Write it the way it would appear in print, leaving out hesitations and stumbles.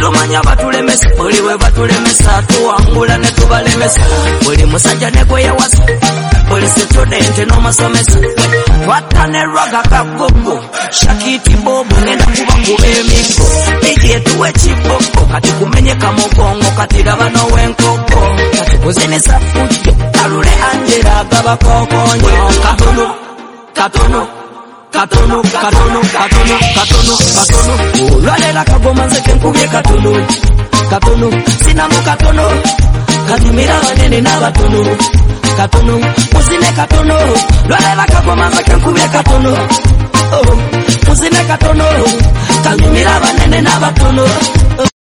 Tumanya batulemesa buli we batulemesa tuwangula ne tubalemesa buli musajja ne gwe yawasa buli student n'omusomesa twatane rwaga kagogo shakiti bobo nenda kuba kubemiko ije tuwe chiboko kati kumenyeka mugongo kati laba nowenkoko kati kuzinisa fujo alule Angela gaba kokonyo katono Lwalela kagoma nze kenkubye katono sina mu katono katumira banene n'abatono katono muzine katono lwalela kagoma nze kenkubye katono muzine katono katumira banene n'abatono